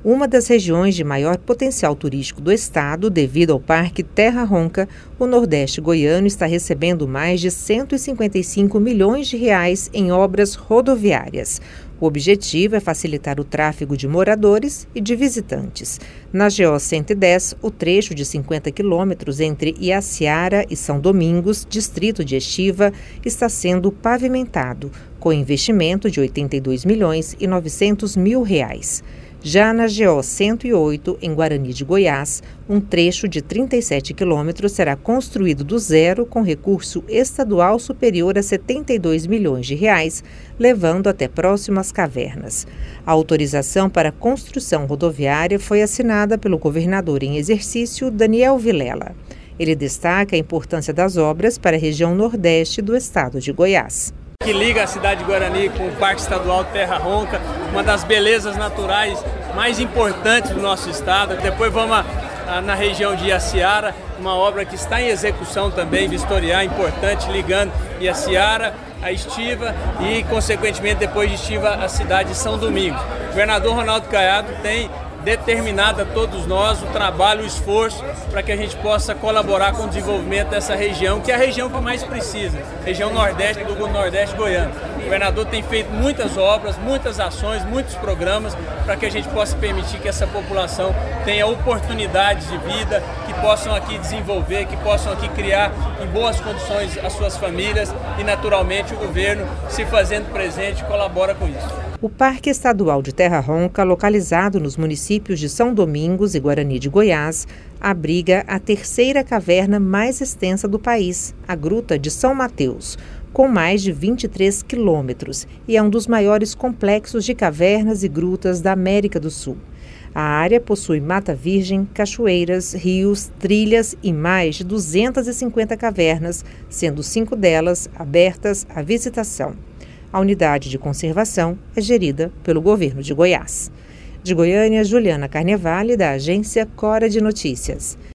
Uma das regiões de maior potencial turístico do estado, devido ao Parque Terra Ronca, o Nordeste goiano está recebendo mais de 155 milhões de reais em obras rodoviárias. O objetivo é facilitar o tráfego de moradores e de visitantes. Na GO 110, o trecho de 50 quilômetros entre Iaciara e São Domingos, distrito de Estiva, está sendo pavimentado, com investimento de R$ 82 milhões e 900 mil reais. Já na GO 108, em Guarani de Goiás, um trecho de 37 quilômetros será construído do zero com recurso estadual superior a 72 milhões de reais, levando até próximo às cavernas. A autorização para a construção rodoviária foi assinada pelo governador em exercício, Daniel Vilela. Ele destaca a importância das obras para a região nordeste do estado de Goiás. Que liga a cidade de Guarani com o Parque Estadual Terra Ronca, uma das belezas naturais mais importantes do nosso estado. Depois vamos na região de Iaciara, uma obra que está em execução também, vistorial, importante, ligando Iaciara a Estiva e, consequentemente, depois de Estiva, a cidade de São Domingos. O governador Ronaldo Caiado tem determinado a todos nós o trabalho, o esforço para que a gente possa colaborar com o desenvolvimento dessa região, que é a região que mais precisa, região nordeste do Nordeste goiano. O governador tem feito muitas obras, muitas ações, muitos programas para que a gente possa permitir que essa população tenha oportunidades de vida, que possam aqui desenvolver, que possam aqui criar em boas condições as suas famílias e, naturalmente, o governo, se fazendo presente, colabora com isso. O Parque Estadual de Terra Ronca, localizado nos municípios de São Domingos e Guarani de Goiás, abriga a terceira caverna mais extensa do país, a Gruta de São Mateus, com mais de 23 quilômetros, e é um dos maiores complexos de cavernas e grutas da América do Sul. A área possui mata virgem, cachoeiras, rios, trilhas e mais de 250 cavernas, sendo 5 delas abertas à visitação. A unidade de conservação é gerida pelo governo de Goiás. De Goiânia, Juliana Carnevale, da agência Cora de Notícias.